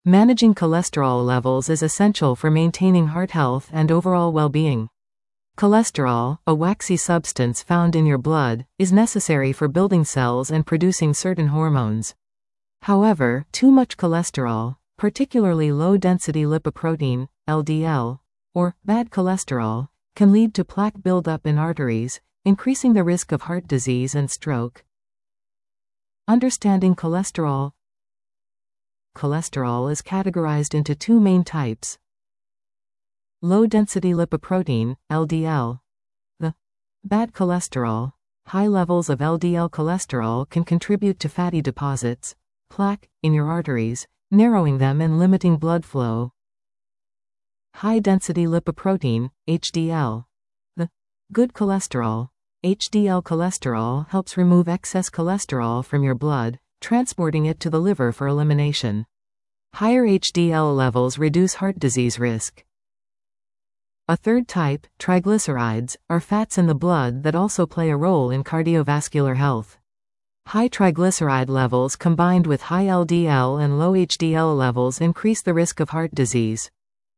Managing cholesterol levels is essential for maintaining heart health and overall well-being. Cholesterol, a waxy substance found in your blood, is necessary for building cells and producing certain hormones. However, too much cholesterol, particularly low-density lipoprotein, LDL, or bad cholesterol, can lead to plaque buildup in arteries, increasing the risk of heart disease and stroke. Understanding cholesterol. Cholesterol is categorized into two main types. Low-density lipoprotein, LDL. The bad cholesterol. High levels of LDL cholesterol can contribute to fatty deposits, plaque, in your arteries, narrowing them and limiting blood flow. High-density lipoprotein, HDL. The good cholesterol. HDL cholesterol helps remove excess cholesterol from your blood, transporting it to the liver for elimination. Higher HDL levels reduce heart disease risk. A third type, triglycerides, are fats in the blood that also play a role in cardiovascular health. High triglyceride levels combined with high LDL and low HDL levels increase the risk of heart disease.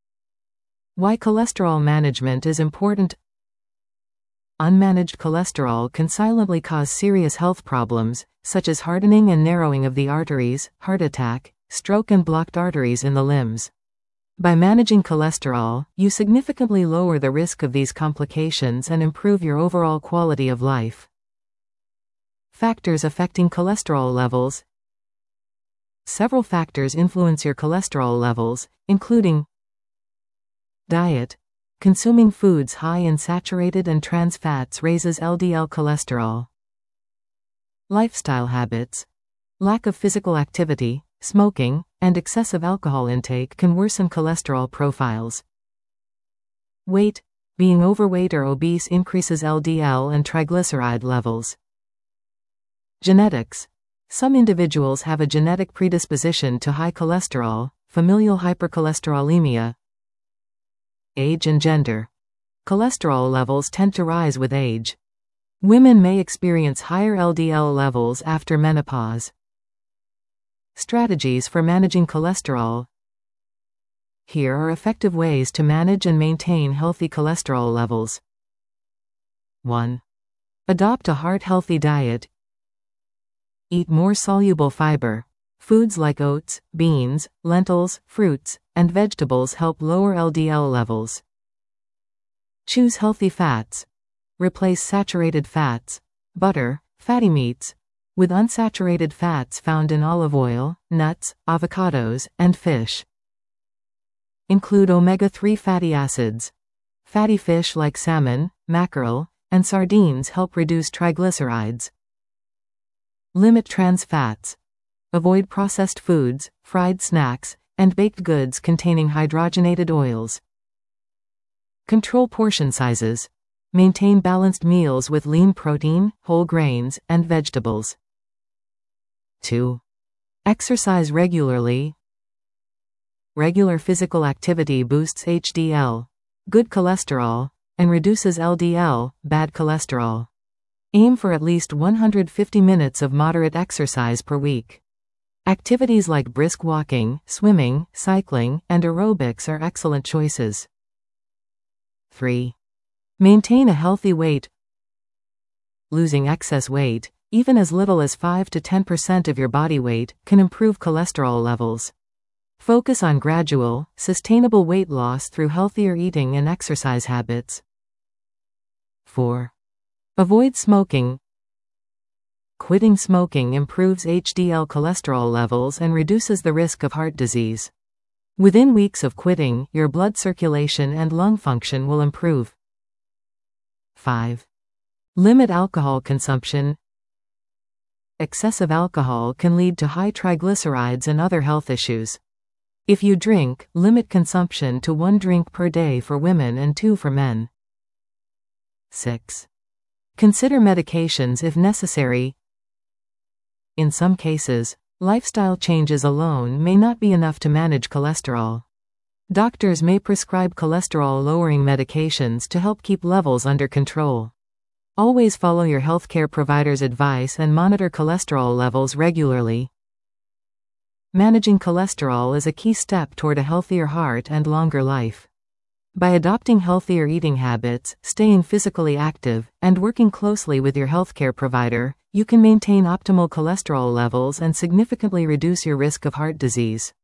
Why cholesterol management is important. Unmanaged cholesterol can silently cause serious health problems, such as hardening and narrowing of the arteries, heart attack, stroke and blocked arteries in the limbs. By managing cholesterol, you significantly lower the risk of these complications and improve your overall quality of life. Factors affecting cholesterol levels. Several factors influence your cholesterol levels, including diet. Consuming foods high in saturated and trans fats raises LDL cholesterol. Lifestyle habits. Lack of physical activity, smoking, and excessive alcohol intake can worsen cholesterol profiles. Weight. Being overweight or obese increases LDL and triglyceride levels. Genetics. Some individuals have a genetic predisposition to high cholesterol, familial hypercholesterolemia. Age and gender. Cholesterol levels tend to rise with age. Women may experience higher LDL levels after menopause. Strategies for managing cholesterol. Here are effective ways to manage and maintain healthy cholesterol levels. 1. Adopt a heart-healthy diet. Eat more soluble fiber. Foods like oats, beans, lentils, fruits, and vegetables help lower LDL levels. Choose healthy fats. Replace saturated fats, butter, fatty meats, with unsaturated fats found in olive oil, nuts, avocados, and fish. Include omega-3 fatty acids. Fatty fish like salmon, mackerel, and sardines help reduce triglycerides. Limit trans fats. Avoid processed foods, fried snacks, and baked goods containing hydrogenated oils. Control portion sizes. Maintain balanced meals with lean protein, whole grains, and vegetables. 2. Exercise regularly. Regular physical activity boosts HDL, good cholesterol, and reduces LDL, bad cholesterol. Aim for at least 150 minutes of moderate exercise per week. Activities like brisk walking, swimming, cycling, and aerobics are excellent choices. 3. Maintain a healthy weight. Losing excess weight, even as little as 5 to 10% of your body weight, can improve cholesterol levels. Focus on gradual, sustainable weight loss through healthier eating and exercise habits. 4. Avoid smoking. Quitting smoking improves HDL cholesterol levels and reduces the risk of heart disease. Within weeks of quitting, your blood circulation and lung function will improve. 5. Limit alcohol consumption. Excessive alcohol can lead to high triglycerides and other health issues. If you drink, limit consumption to 1 drink per day for women and 2 for men. 6. Consider medications if necessary. In some cases, lifestyle changes alone may not be enough to manage cholesterol. Doctors may prescribe cholesterol-lowering medications to help keep levels under control. Always follow your healthcare provider's advice and monitor cholesterol levels regularly. Managing cholesterol is a key step toward a healthier heart and longer life. By adopting healthier eating habits, staying physically active, and working closely with your healthcare provider, you can maintain optimal cholesterol levels and significantly reduce your risk of heart disease.